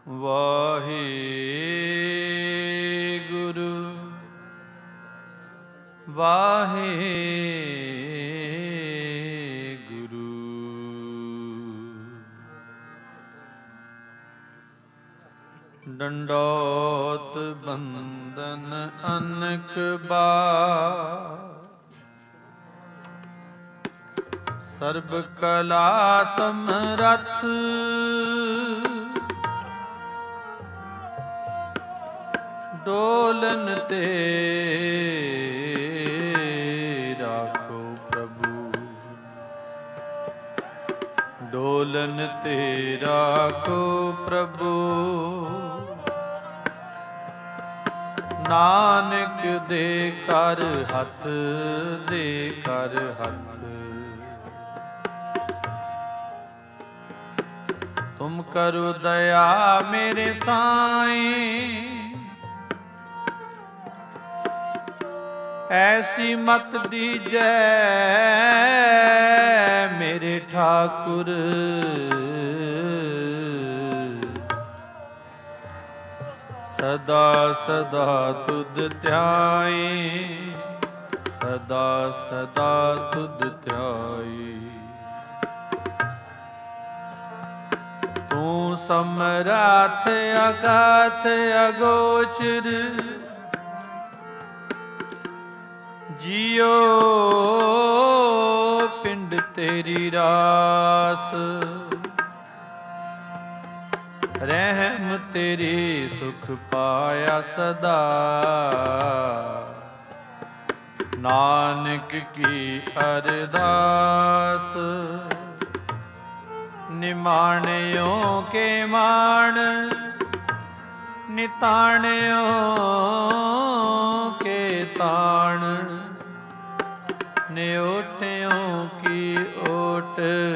ਵਾਹਿਗੁਰੂ ਵਾਹਿਗੁਰੂ। ਡੰਡੋਤ ਬੰਦਨ ਅਨਕ ਬਾਰ, ਸਰਬ ਕਲਾ ਸਮਰੱਥ। ਡੋਲਨ ਤੇ ਰਾਖੋ ਪ੍ਰਭੂ, ਡੋਲਨ ਤੇ ਰਾਖੋ ਪ੍ਰਭੂ। ਨਾਨਕ ਦੇ ਕਰ ਹੱਥ, ਦੇ ਕਰ ਹੱਥ। ਤੁਮ ਕਰੋ ਦਇਆ ਮੇਰੇ ਸਾਈਂ, ਐਸੀ ਮਤ ਦੀਜੈ ਮੇਰੇ ਠਾਕੁਰ। ਸਦਾ ਸਦਾ ਤੁਧ ਧਿਆਏ, ਸਦਾ ਸਦਾ ਤੁਧ ਧਿਆਏ। ਤੂੰ ਸਮਰੱਥ ਅਗਾਥ ਅਗੋਚਰ, ਜੀਓ ਪਿੰਡ ਤੇਰੀ ਰਾਸ। ਰਹਿਮ ਤੇਰੀ ਸੁਖ ਪਾਇਆ ਸਦਾ, ਨਾਨਕ ਕੀ ਅਰਦਾਸ। ਨਿਮਾਣਿਓ ਕੇ ਮਾਣ, ਨਿਤਾਣਿਓ ਕੇ ਤਾਣ। ਨਿਓਟਿਓ ਕੀ ਓਟ,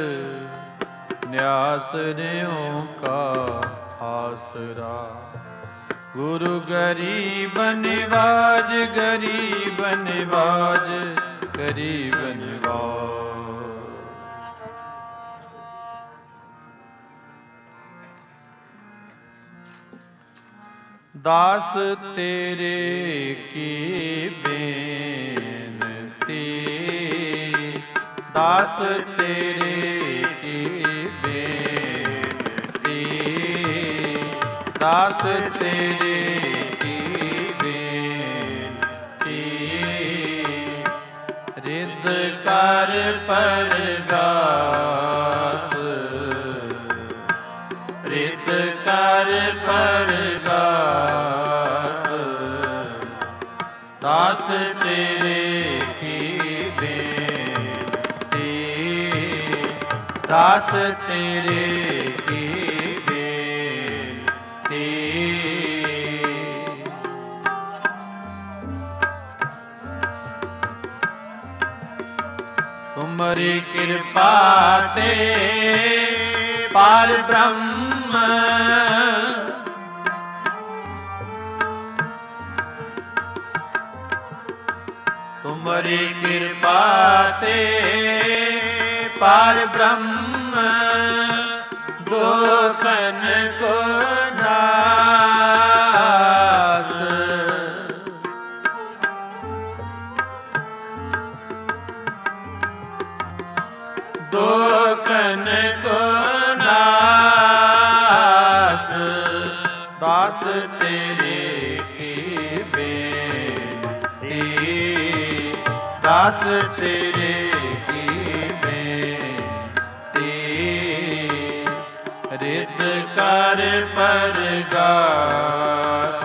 ਨਿਆਸਰਿਓ ਕਾ ਆਸਰਾ। ਗੁਰੂ ਗਰੀਬ ਨਿਵਾਜ, ਗਰੀਬ ਨਿਵਾਜ, ਗਰੀਬ ਨਿਵਾਜ। ਦਾਸ ਤੇਰੇ ਕੀ ਬੇਨਤੀ, ਦਾਸ ਤੇਰੇ ਕੀ ਬੇਨਤੀ। ਦਾਸ ਤੇਰੇ ਕੀ ਬੇਨਤੀ। ਰਿਦ ਕਰ ਪਰਗਾਸ, ਰਿਦ ਕਰ ਪਰਗਾਸ। ਦਾਸ ਤੇਰੇ ਕੀ ਬੇਨਤੀ, ਦਾਸ ਤੇਰੇ ਕੀ ਬੇਨਤੀ। ਤੁਮਰੀ ਕਿਰਪਾ ਤੇ ਪਾਰ ਬ੍ਰਹਮ, ਤੁਮਰੀ ਕਿਰਪਾ ਤੇ ਪਾਰ ਬ੍ਰਹਮ। ਦੁਖਨ ਕੋ ਨਾਸ, ਦੁਖਨ ਕੋ ਨਾਸ। ਦਾਸ ਤੇਰੇ ਕੀ ਬੇਨਤੀ, ਦਾਸ ਤੇਰੇ ਕੀ ਬੇਨਤੀ। ਰਿਦ ਕਰ ਪਰਗਾਸ,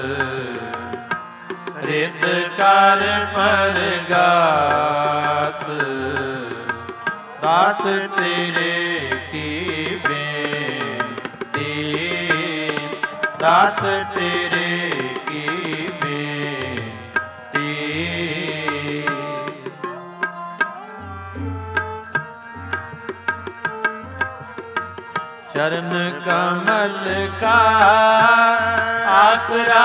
ਰਿਦ ਕਰ ਪਰਗਾਸ। ਦਾਸ ਤੇਰੇ ਕੀ ਬੇਨਤੀ, ਦਾਸ ਤੇਰੇ ਕੀ ਬੇਨਤੀ। चरण कमल का आसरा,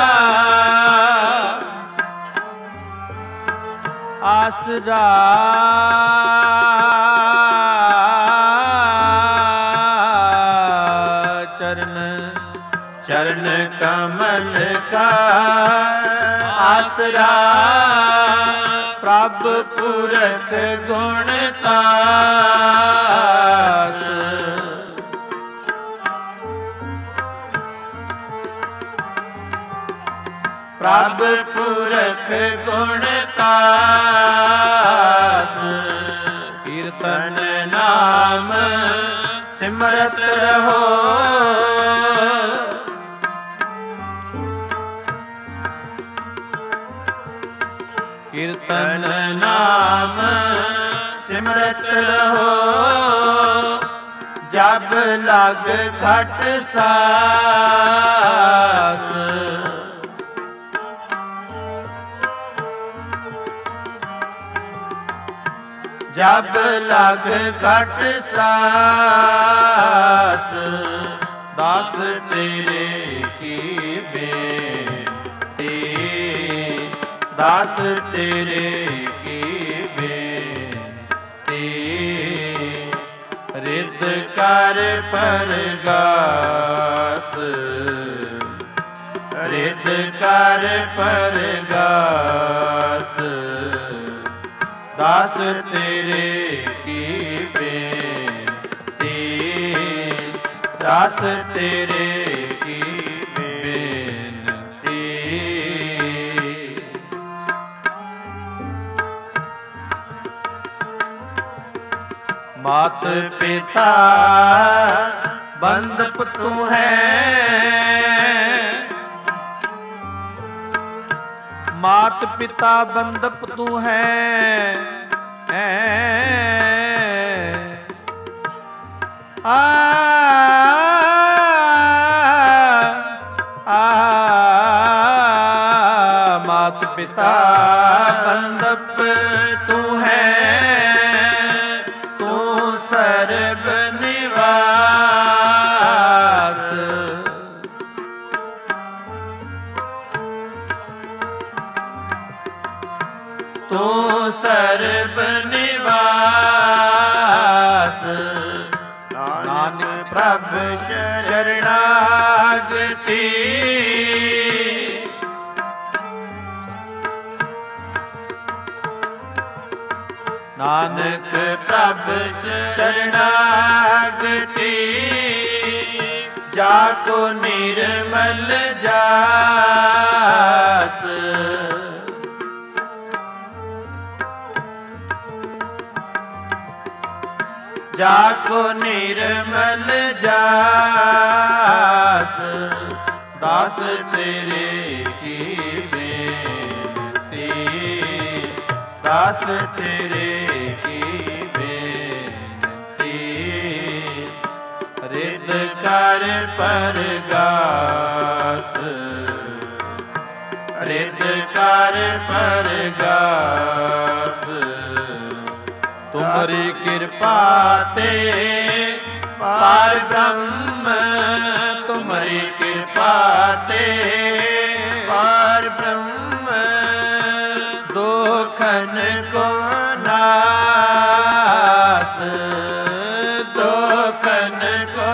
आसरा चरण चरण कमल का आसरा, प्रभ पुरख गुण तास। प्रभ पुरख गुण तास, कीर्तन नाम सिमरत रहो। कीर्तन नाम सिमरत रहो, जब लग घट सास। जब लग घट सास, दास तेरे की बेनती, दास तेरे की बेनती। रिद कर परगास, रिद कर परगास, दास तेरे की बेनती, दास तेरे की बेनती। मात पिता बंधप तू है, मात पिता बंधप तू है। मात पिता बंधप तू है, तू सर्व निवास। तू सर्व निवास। नानक प्रभ शरणागति, नानक प्रभ शरणागति। जाको निर्मल जास, जाको निर्मल जास। दास तेरे की बेनती, दास तेरे की बेनती। रिद कर परगास, रिद कर परगास। तुम्हारी कृपा ते पार ब्रह्म, तुम्हारी कृपा ते पार ब्रह्म। दोखन को नास, दोखन को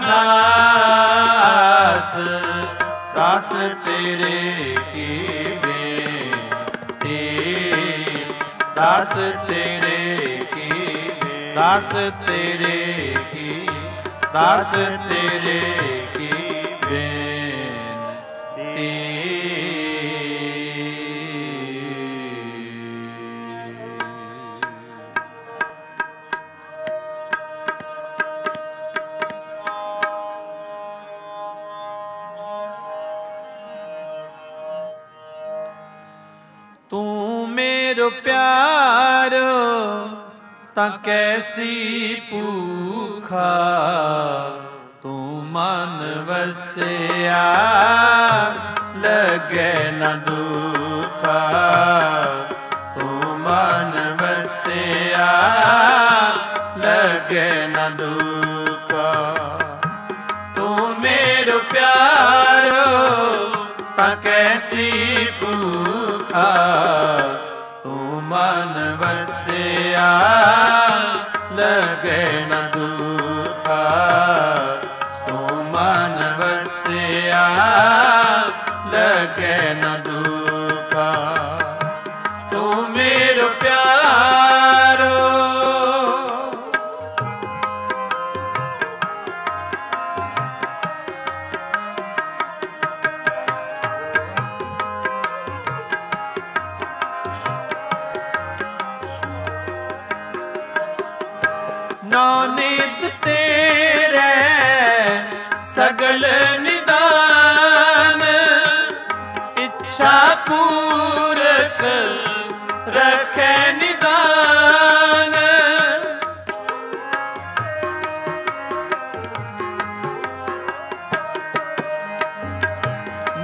नास। दास तेरे की बेनती, दास तेरे, दास तेरे की, दास तेरे की बेनती। तू मेरो प्यारो ता कैसी भूखा, तू मन वसया लगे न दुखा। तू मन वसया लगे न दुखा। तू मेरो प्यारो ता कैसी भूखा, तू मन वसया लगे न दुखा। तू मन वसया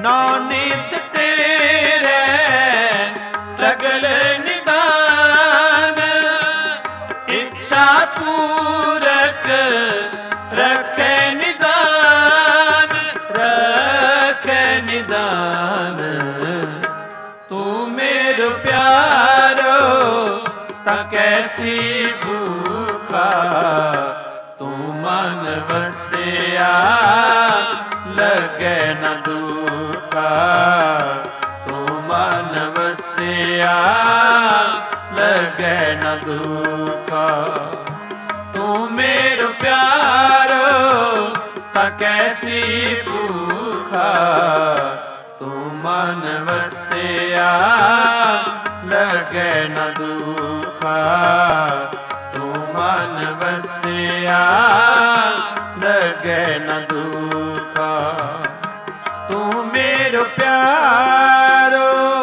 नौनीत तेरे सगल निदान, इच्छा पूरक रखे निदान, रखे निदान। तू मेरो प्यारो ता कैसी भूखा, तू मन वसिया लगे न दुखा, तू मन वसिया लगे न दुखा। तू मेरो प्यारो ता कैसी भूखा, तू मन वसिया लगे न दुखा, तू मन वसिया लगे न दुखा। तू मेरो प्यारो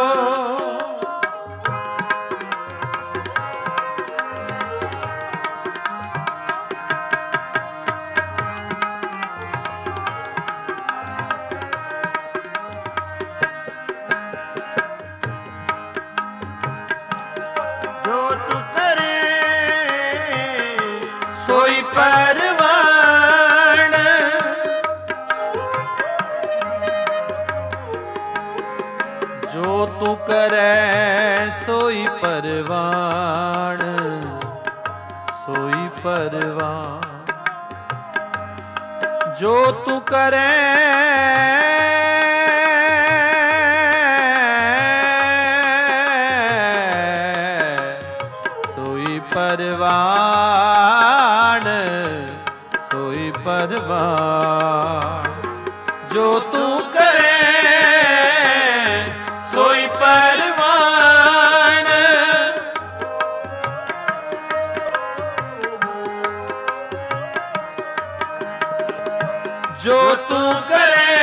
जो तू करे सोई परवान, जो तू करे सोई परवान, सोई परवान। जो तू करे सोई परवान, सोई परवान। जो तू करे सोई परवान, जो तू करे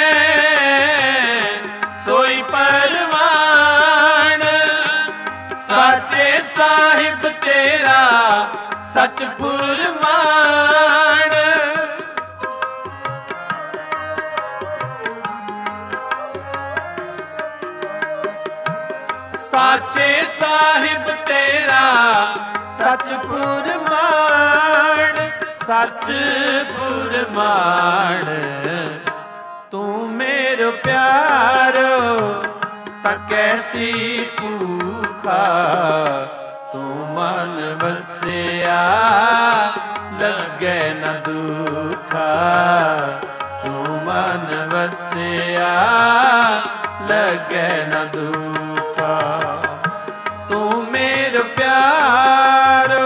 सोई परवान। साचे साहिब तेरा सच फुरमान, साचे साहिब तेरा सच फुरमान, सच फुरमान। तू मेरो प्यारो ता कैसी भूखा, तू मन वसिया लगे न दुखा, तू मन वसिया लगे न दुखा। तू मेरो प्यारो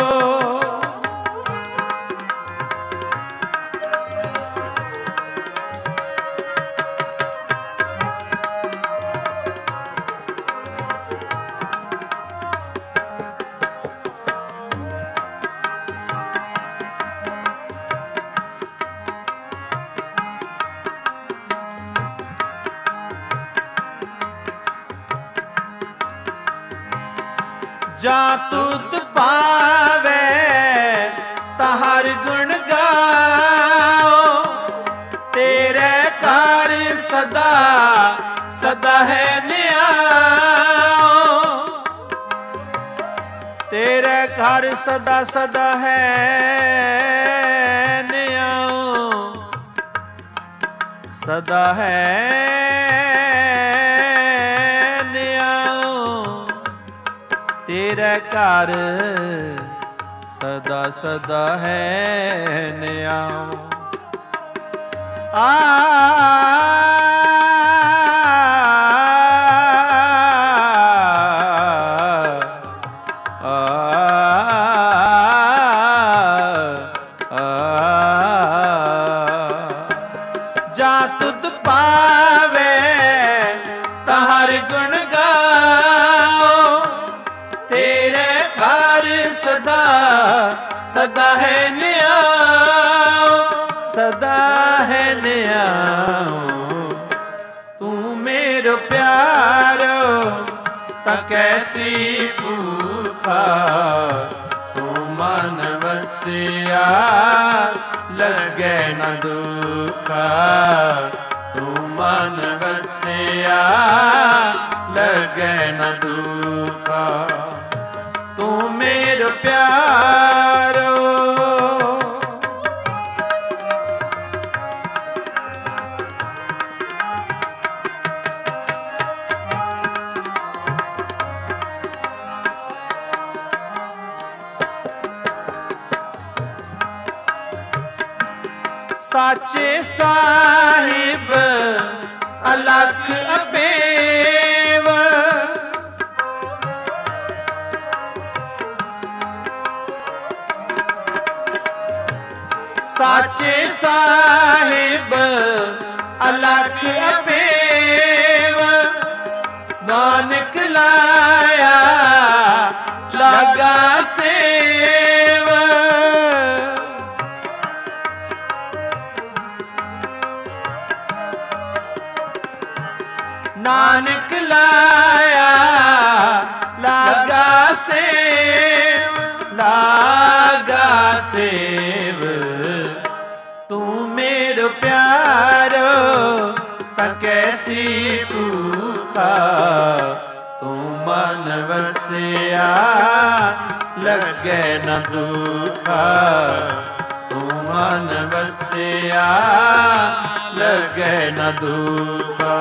जा तुद पावे तहर गुण गाओ, तेरे कार सदा सदा है न्याओ, तेरे घर सदा सदा है न्याओ, सदा है तेरे घर सदा सदा है न्याओ। जा तुद पावे तहर गुण गाओ, तेरे घर सदा सदा है न्याओ, सदा है न्याओ। तू मेरो प्यारो ता कैसी भूखा, तू मन वसिया लगे न दुखा, तू मन वसिया लगे न दुखा। तू मेरो प्यारो साचे साहिब अलख अबेव। साचे साहिब अलख अबेव। नानक लाया लगा सेव। नानक लाया लागा सेव। लागा सेव तू मेरो प्यारो ता कैसी भूखा। तू मन वसिया लगे न दुखा। तू मन वसिया लगे न दुखा।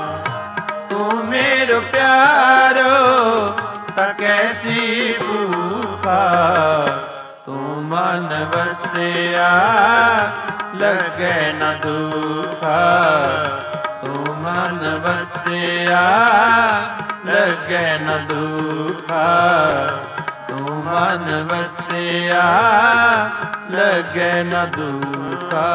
मेरो प्यारो ता कैसी भूखा। तू मन वसिया लगे न दुखा। तू मन वसिया लगे न दुखा। तू मन वसिया लगे न दुखा।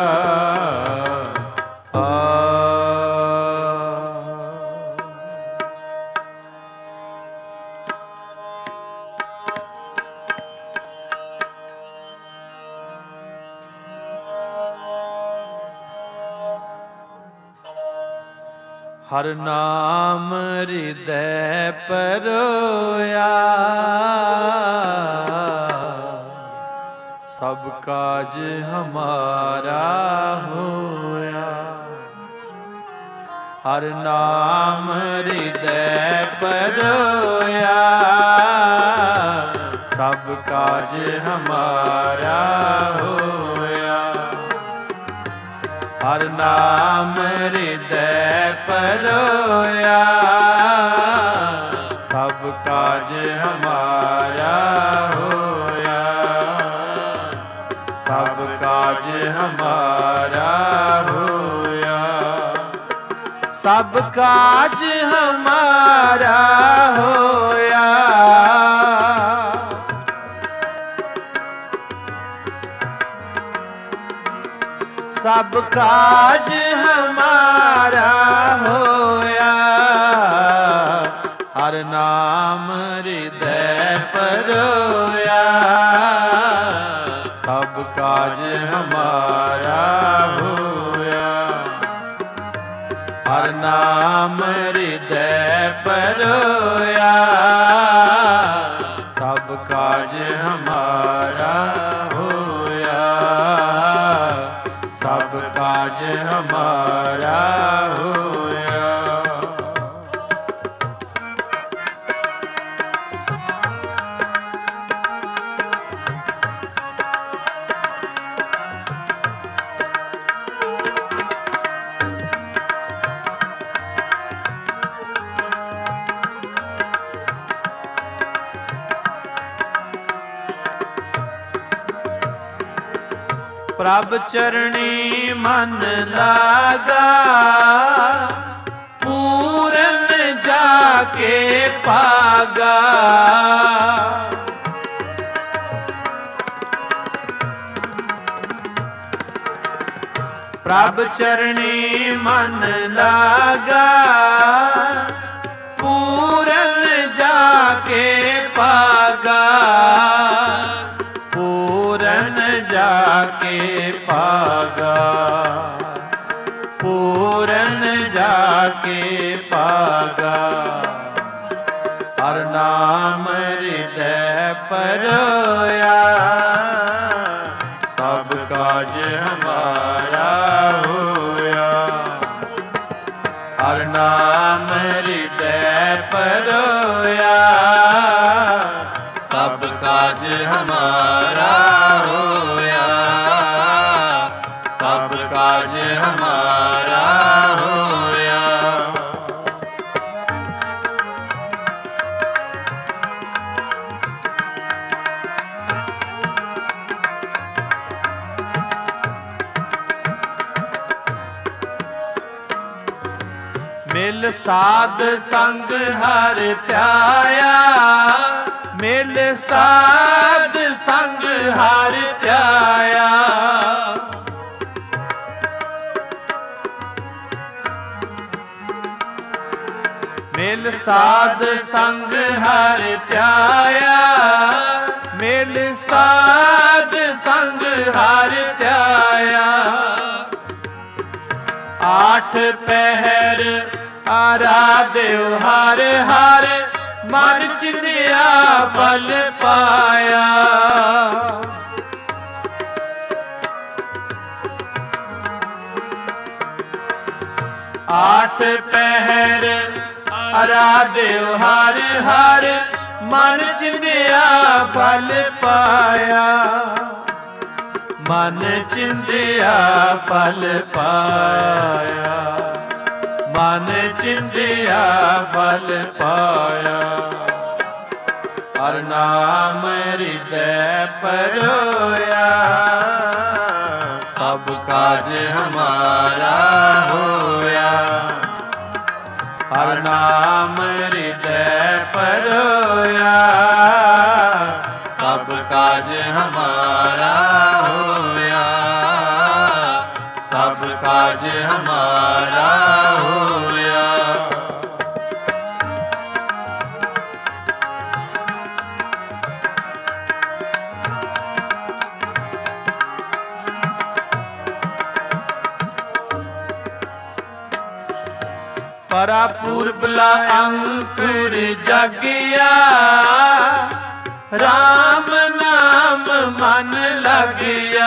हर नाम हृदय परोया। सब काज हमारा होया। हर नाम हृदय परोया। सब काज हमारा होया। हर नाम हृदय परोया। सब काज हमारा होया। सब काज हमारा होया। सब काज हमारा होया। सब काज हमारा होया। हर नाम हृदय परोया। सब काज हमारा होया। हर नाम हृदय परोया। सब काज हमारा होया। सब काज हमारा होया। प्रभ चरणी मन लागा। पूरन जाके पागा। प्रभ चरणी मन लागा। पूरन जाके पागा। पूरन जाके पागा। पूरन जाके पागा। हर नाम हृदय परोया। सब काज हमारा होया। ਸਭ ਕਾਜ ਹਮਾਰਾ ਹੋਇਆ। ਮਿਲ ਸਾਧ ਸੰਗ ਹਰ ਧਿਆਇਆ, ਮਿਲ ਸਾਧ ਸੰਗ ਹਰ ਧਿਆਇਆ। ਮਿਲ ਸਾਧ ਸੰਗ ਹਰ ਧਿਆਇਆ, ਮਿਲ ਸਾਧ ਸੰਗ ਹਰ ਧਿਆਇਆ। ਆਠ ਪਹਿਰ ਆਰਾਧਿਓ ਹਰ ਹਰ, ਮਨ ਚਿੰਦਿਆ ਫਲ ਪਾਇਆ। ਆਠ ਪਹਿਰ ਆਰਾਧਿਓ ਹਰ ਹਰ, ਮਨ ਚਿੰਦਿਆ ਫਲ ਪਾਇਆ। ਮਨ ਚਿੰਦਿਆ ਫਲ ਪਾਇਆ, ਮਨ ਚਿੰਦਿਆ ਫਲ ਪਾਇਆ। ਹਰ ਨਾਮ ਹਿਰਦੈ ਪਰੋਇਆ, ਸਭ ਕਾਜ ਹਮਾਰਾ ਹੋਇਆ। ਹਰ ਨਾਮ ਹਿਰਦੈ ਪਰੋਇਆ, ਸਭ ਕਾਜ ਹਮਾਰਾ ਹੋਇਆ। ਸਭ ਕਾਜ ਹਮਾਰਾ ਹੋਇਆ। ਪਰਾ ਪੂਰਬਲਾ ਅੰਕੁਰ ਜਾਗਿਆ, ਰਾਮ ਨਾਮ ਮਨ ਲਗਿਆ।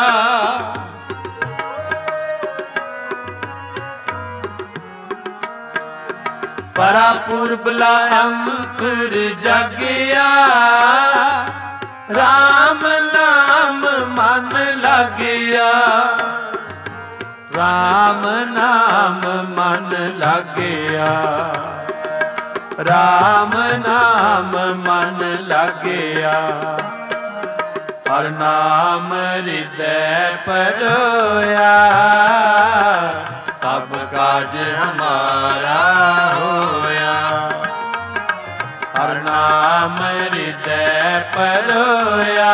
ਪਰਾ ਪੂਰਬਲਾ ਅੰਕੁਰ ਜਾਗਿਆ, ਰਾਮ ਨਾਮ ਮਨ ਲਗਿਆ। ਰਾਮ ਨਾਮ ਮਨ ਲਗਿਆ, ਰਾਮ ਨਾਮ ਮਨ ਲਗਿਆ। ਹਰ ਨਾਮ ਹਿਰਦੈ ਪਰੋਇਆ, ਸਭ ਕਾਜ ਹਮਾਰਾ ਹੋਇਆ। ਹਰ ਨਾਮ ਹਿਰਦੈ ਪਰੋਇਆ,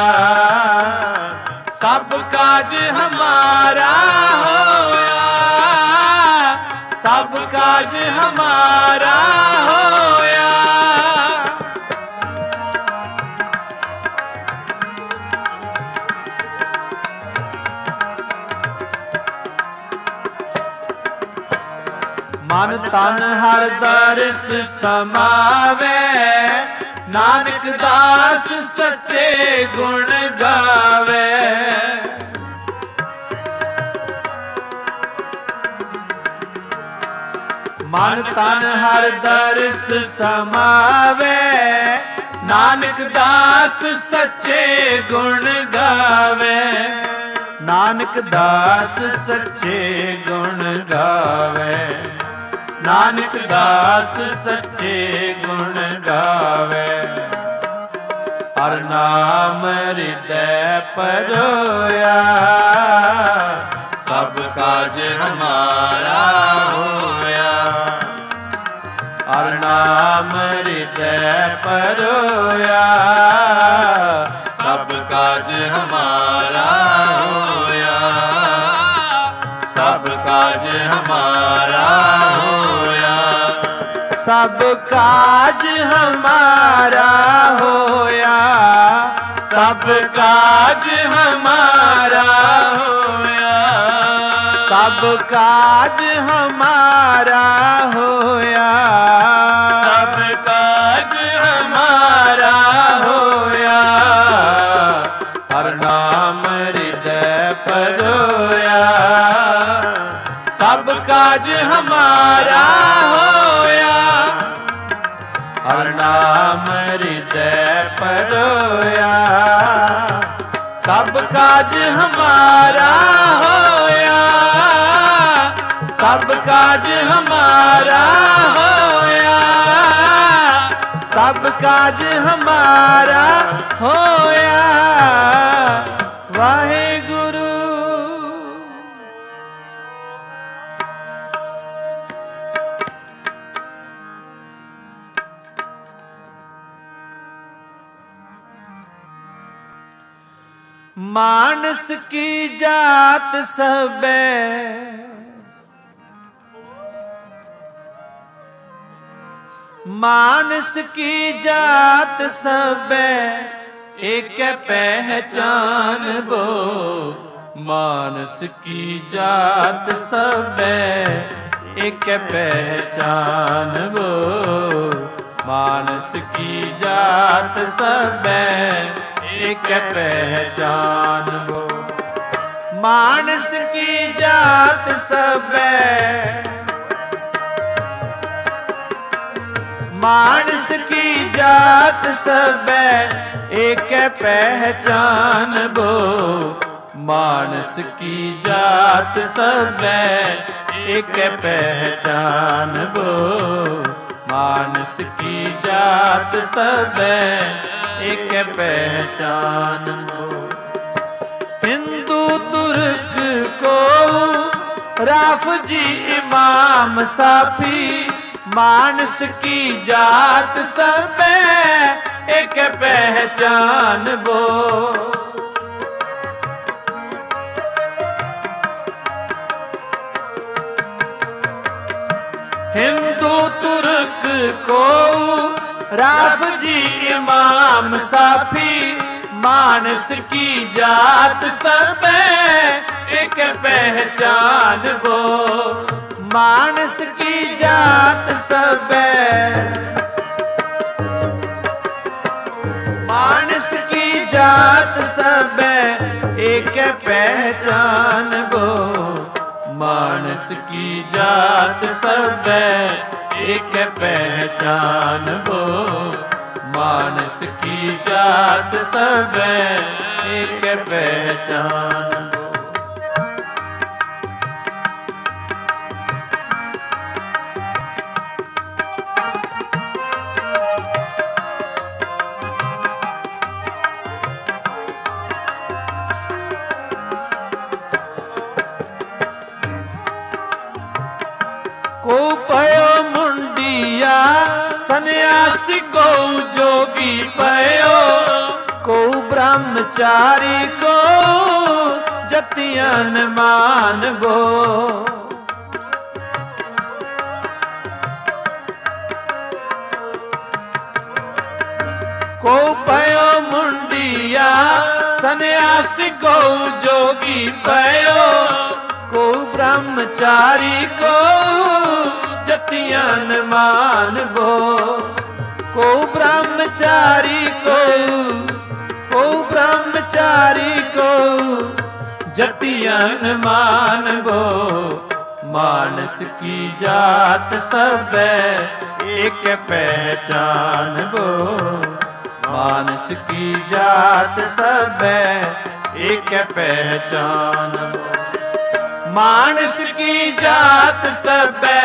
ਸਭ ਕਾਜ ਹਮਾਰਾ ਹੋਇਆ। ਸਭ ਕਾਜ ਹਮਾਰਾ ਹੋਇਆ। ਮਨ ਤਨ ਹਰ ਦਰਸ ਸਮਾਵੇ, ਨਾਨਕ ਦਾਸ ਸੱਚੇ ਗੁਣ ਗਾਵੇ। ਮਨ ਤਨ ਹਰ ਦਰਸ ਸਮਾਵੇ, ਨਾਨਕ ਦਾਸ ਸੱਚੇ ਗੁਣ ਗਾਵੇ। ਨਾਨਕ ਦਾਸ ਸੱਚੇ ਗੁਣ ਗਾਵੇ। ਨਾਨਕ ਦਾਸ ਸੱਚੇ ਗੁਣ ਗਾਵੇ। ਹਰ ਨਾਮ ਹਿਰਦੈ ਪਰੋਇਆ, ਸਭ ਕਾਜ ਹਮਾਰਾ ਹੋਇਆ। ਹਰ ਨਾਮ ਹਿਰਦੈ ਪਰੋਇਆ, ਸਭ ਕਾਜ ਹਮਾਰਾ ਹੋਇਆ। ਸਭ ਕਾਜ ਹਮਾਰਾ ਹੋਇਆ। ਸਭ ਕਾਜ ਹਮਾਰਾ ਹੋਇਆ। ਸਭ ਕਾਜ ਹਮਾਰਾ ਹੋਇਆ। ਸਭ ਕਾਜ ਹਮਾਰਾ ਹੋਇਆ। ਸਭ ਕਾਜ ਹਮਾਰਾ ਹੋਇਆ। ਹਰ ਨਾਮ ਹਿਰਦੈ ਪਰੋਇਆ, ਸਭ ਕਾਜ ਹਮਾਰਾ ਹੋਇਆ। ਹਰ ਨਾਮ ਹਿਰਦੈ ਪਰੋਇਆ, ਸਭ ਕਾਜ ਹਮਾਰਾ ਹੋਇਆ। काज हमारा होया, सब काज हमारा होया। वाहेगुरु मानस की जात सबे, मानस की जात सबे एक पहचान बो, मानस की जात सबे एक पहचान बो, मानस की जात सबे एक पहचान बो। मानस की जात सबे, मानस की जात सबे एक पहचान बो, मानस की जात सबे एक पहचान बो, मानस की जात सबे एक पहचान बो। हिंदू तुर्क को राफजी इमाम साफी, मानस की जात सबे एक पहचान बो। हिंदू तुर्क को राफजी इमाम साफी, मानस की जात सबे एक पहचान बो, मानस की जात सबे, मानस की जात सबे एक पहचान बो, मानस की जात सबे एक पहचान बो, मानस की जात सबे एक पहचान बो। को पयो मुंडिया सन्यासी को जोगी पयो, को ब्रह्मचारी को जतियन मानबो, को पयो मुंडिया सन्यासी को जोगी पयो, को ब्रह्मचारी को जतियन मानबो, को ब्रह्मचारी को ब्रह्मचारी को जतियन मानबो, मानस की जात सबे एक पहचान बो, मानस की जात सबे एक पहचान बो, मानस की जात सबे,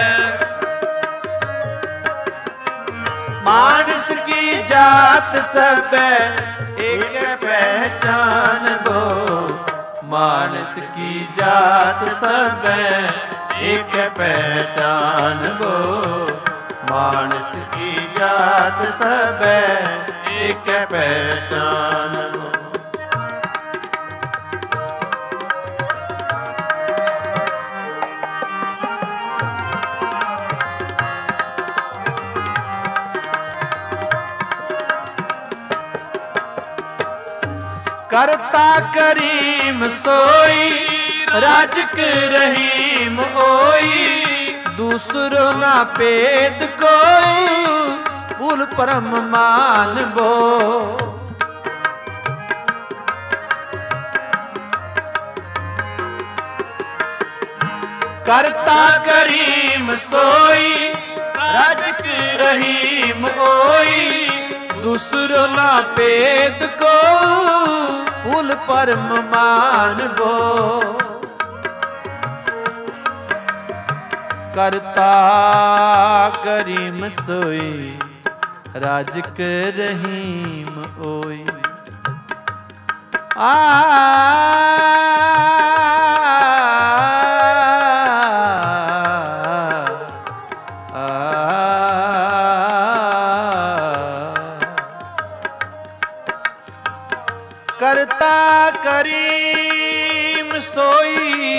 मानस की जात सबे एक पहचान बो, मानस की जात सबे एक पहचान बो, मानस की जात सबे एक पहचान बो। करता करीम सोई राजक रहीम ओई, दूसरो ना पेद कोई पुल परम मानबो, करता करीम सोई राजक रहीम ओई, दूसरो ना पेद को पुल परम मानबो, करता करीम सोई राजक रहीम ओई। करता करीम सोई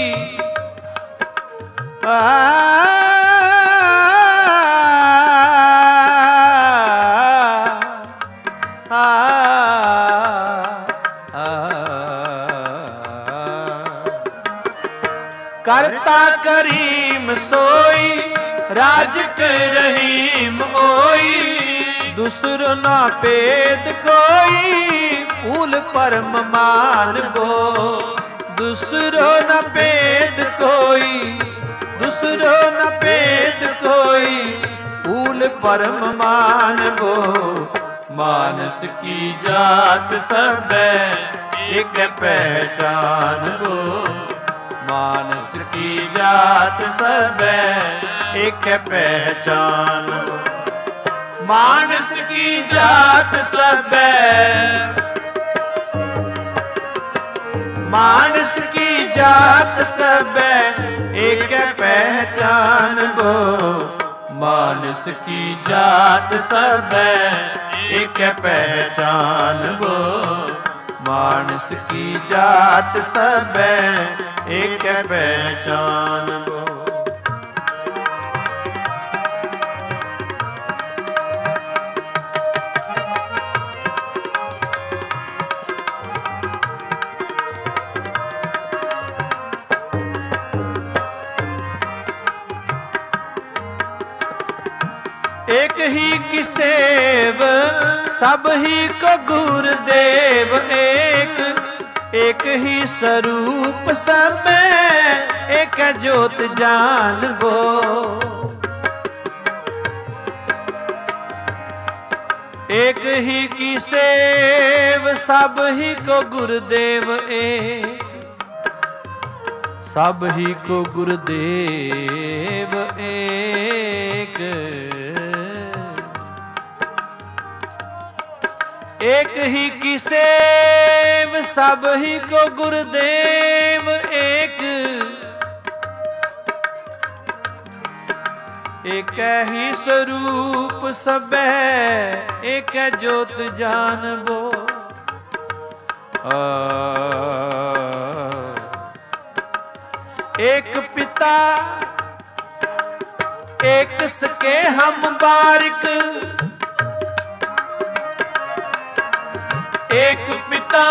करता करीम सोई राजक रहीम ओई। दूसरो ना पेद कोई फूल परम मानबो। दूसरो न पेद कोई, दूसरो न पेद कोई फूल परम मानबो। मानस की जात सब एक पहचान बो। मानस की जात सब एक पहचान बो। मानस की जात सब, मानस की जात सब एक पहचान बो। मानस की जात सब एक पहचान बो। मानस की जात सब एक पहचान बो। एक ही की सेव सब ही को गुरुदेव। एक ही स्वरूप सब एक ज्योत जानबो। एक ही की सेव सब ही को गुरुदेव सब ही को गुरुदेव एक। एक ही की सेव सब ही को गुरुदेव एक। एक ही स्वरूप सब एक ज्योत जानबो। एक पिता एक सके हम बारिक। एक पिता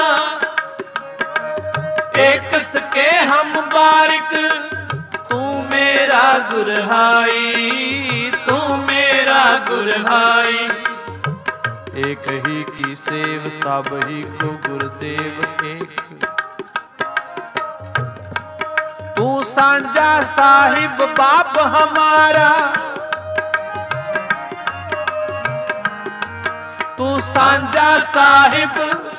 एक सके हम बारिक। तू मेरा गुरहाई, तू मेरा गुरहाई। एक ही की सेव सब ही को गुरुदेव एक। तू सांझा साहिब बाप हमारा। तू सांझा साहिब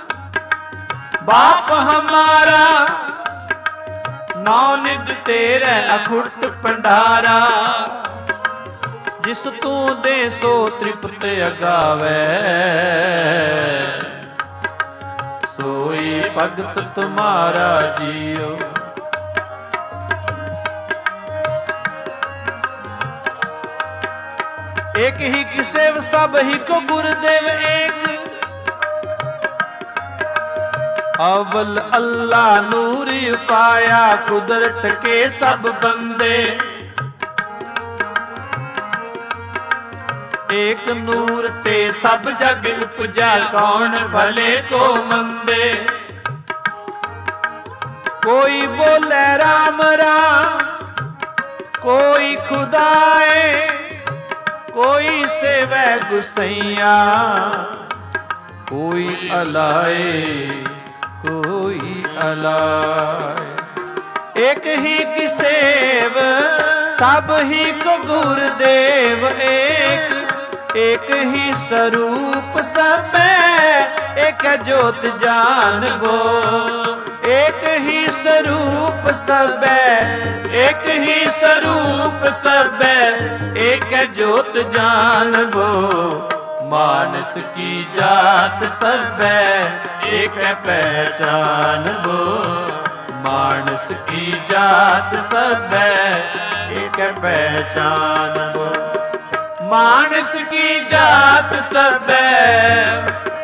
बाप हमारा। नौ निध तेरे अखुट भंडारा। जिस तू दे सो तृप्त अगावे। सोई भगत तुम्हारा जियो। एक ही की सेव सब ही को गुरुदेव एक। अव्वल अल्लाह नूर पाया कुदरत के सब बंदे। एक नूर ते सब जग उपजा कौन भले को मंदे। कोई बोले राम राम कोई खुदाए। कोई सेवै गुसैया कोई अलाए कोई अलाए। एक ही की सेव सब ही को गुरुदेव एक। एक ही स्वरूप सब एक ज्योत जानबो। एक ही ਸਰੂਪ ਸਭੈ, ਇੱਕ ਹੀ ਸਰੂਪ ਸਭੈ, ਏਕ ਜੋਤ ਜਾਣਬੋ। ਮਾਨਸ ਕੀ ਜਾਤ ਸਭੈ, ਏਕ ਪਹਿਚਾਨਬੋ। ਮਾਨਸ ਕੀ ਜਾਤ ਸਭੈ, ਏਕ ਪਹਿਚਾਨਬੋ। ਮਾਨਸ ਕੀ ਜਾਤ ਸਭੈ,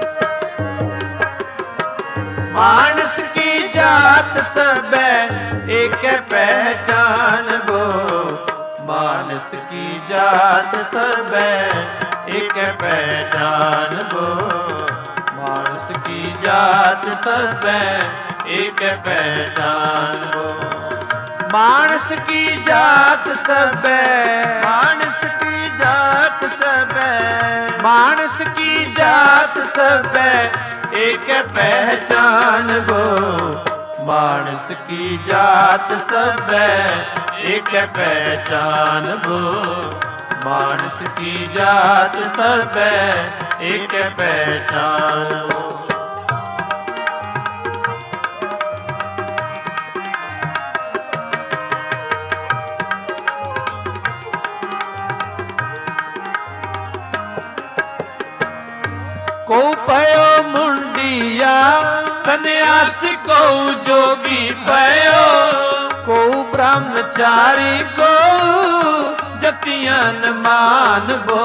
मानस की जात सबै एक पहचानबो। मानस की जात सबै एक पहचानबो। मानस की जात सबै एक पहचानबो। मानस की जात सबै, मानस की जात सबै, मानस की जात सबै एक पहचानबो। मानस की जात सबै एक पहचानबो। मानस की जात सबै एक पहचानबो। को पयो मुंडिया सन्यासी, को जोगी पयो, को ब्रह्मचारी, को जतियन मानबो।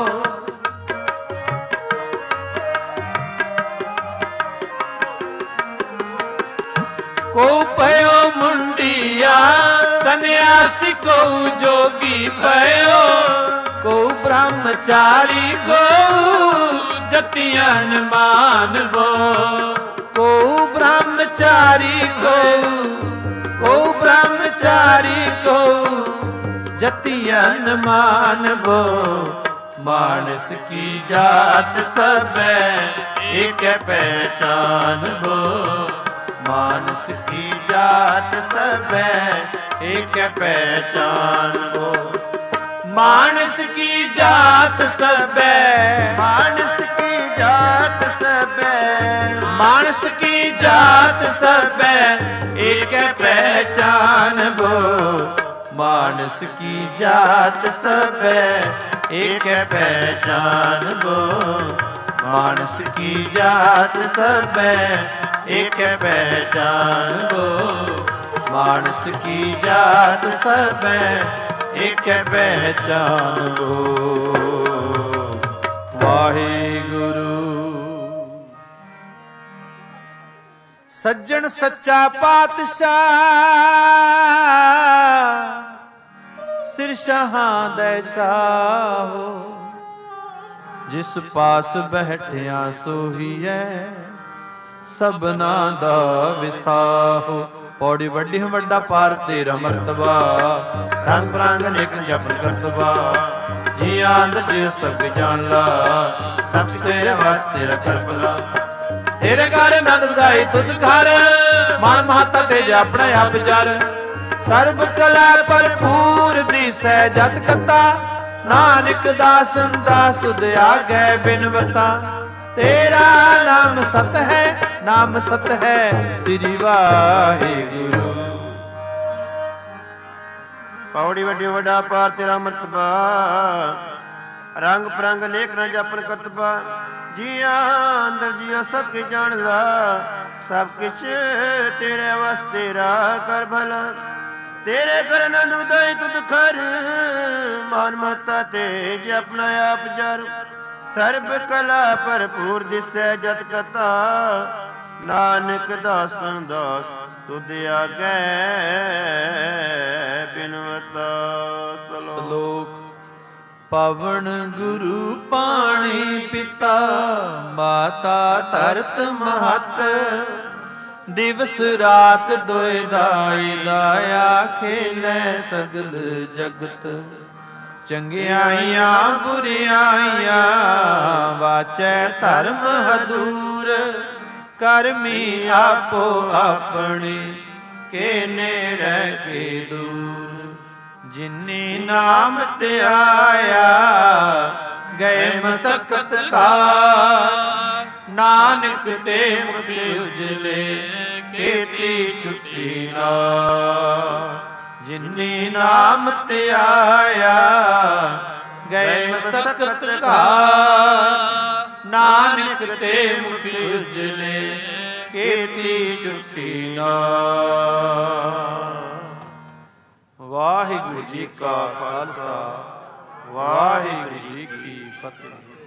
को पयो मुंडिया सन्यासी, को जोगी पयो, को ब्रह्मचारी, को जतियन मानबो। को ब्रह्मचारी, को ब्रह्मचारी, को जतियन मानबो। मानस की जात सबै एक पहचानबो। मानस की जात सबै एक पहचानबो। मानस की जात सबै, मानस की जात सबै, मानस की जात सबै एक पहचानबो। मानस की जात सबै एक पहचानबो। मानस की जात सबै एक पहचानबो। मानस की जात सबै एक पहचानबो। वाहिगुरु। सज्जन सच्चा पातशाह, सिर शाहां दै साहो। जिस पास बैठिया सोहीए, सबना दा विसाहो। पौड़ी वड्डी वड्डा पार तेरा मर्तबा, रंग बरंग नेक जपन करतबा। जी आंद जी सब जान ला, सब तेरे वास्ते कर भला। तेरे घर नंद बधाई तुद घर, मन महता तेज अपना आप जर। सर्ब कला भरपूर दिसै जत कता, नानक दासन दास तुद आगे बिनवता। तेरा नाम सत है, नाम सत है, श्री वाहिगुरु। पौड़ी वड्डी वड्डा पार तेरा मर्तबा, रंग परंग नेक न जपन करतबा। जिया अंदर जिया सब के जान ला, सब किछ तेरे वास्ते कर भला। तेरे कर नंद उदय तुद खर, मान महता तेज अपना आप जर। सर्ब कला भरपूर दिसै जत कथा, नानक दासन दास तुद आगे बिनवता। श्लोक। पवन गुरु पाणी पिता, माता तरत महत। दिवस रात दोय दाई दाया, खेलै सगल जगत। चंगियाइयां बुरियाइयां, वाचै धर्म हदूर। करमी आपो अपने, के नेड़े के दूर। जिन्नी नाम ते आया, गए मसकत का। नानक ते मुख उजले, ਕੀਤੀ ਛੁੱਟੀ ਨਾ। ਜਿਨੀ ਨਾਮ ਤੇ ਆਇਆ ਗਏ ਮਸਕਤ ਘਾਰ। ਨਾਨਕ ਤੇ ਮੁਕਤਿ ਉਜਲੇ ਕੀਤੀ ਛੁੱਟੀ ਨਾ। ਵਾਹਿਗੁਰੂ ਜੀ ਕਾ ਖਾਲਸਾ, ਵਾਹਿਗੁਰੂ ਜੀ ਕੀ ਫਤਿਹ।